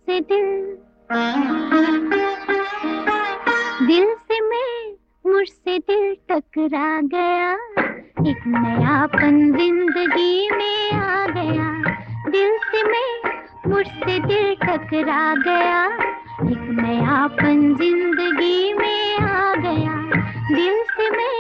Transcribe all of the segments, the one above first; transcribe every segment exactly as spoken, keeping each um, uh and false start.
मुझसे दिल, दिल से मैं, मुझसे दिल टकरा गया। एक नयापन जिंदगी में आ गया। दिल से मैं, मुझसे दिल टकरा गया। एक नयापन जिंदगी में आ गया। दिल से मैं,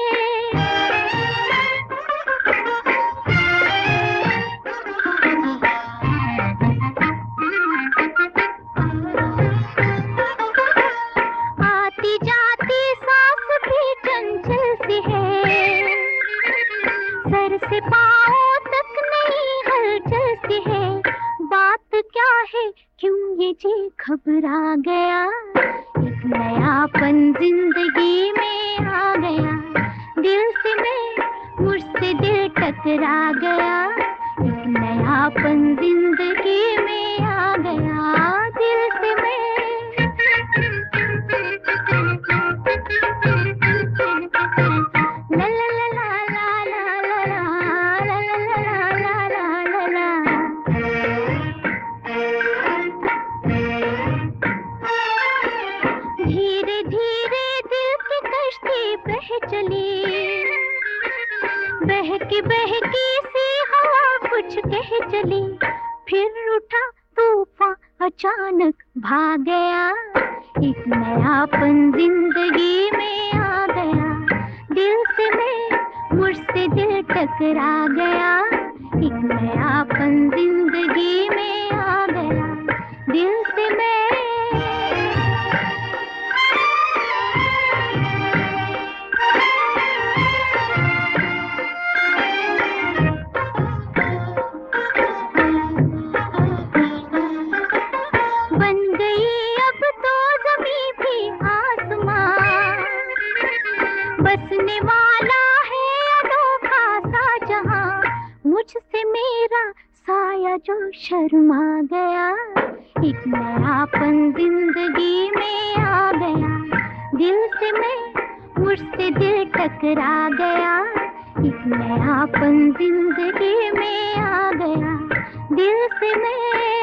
आती जाती सांस भी चंचल सी है, सर से पाँव तक नहीं हलचल सी है। बात क्या है, क्यों ये जी घबरा गया। एक नयापन जिंदगी में आ गया। दिल से मैं, मुझसे दिल टकरा गया। एक नयापन जिंदगी में आ गया। दिल से मैं, ला ला ला ला ला ला ला ला ला ला ला ला ला। धीरे धीरे दिल की कश्ती बह चली, बहकी बहकी सी हवा कुछ कह चली। फिर उठा तूफान अचानक भाग गया। एक नयापन जिंदगी में आ गया। दिल से मैं, मुझसे दिल टकरा गया। एक नयापन जिंदगी में आ गया। दिल से मैं, बन गई अब तो ज़मीं भी आसमां, बसने वाला है अनोखा सा जहां। मुझसे मेरा साया जो शर्मा गया। एक नयापन जिंदगी में आ गया। दिल से मैं, मुझसे दिल टकरा गया। एक नयापन जिंदगी में आ गया। दिल से मैं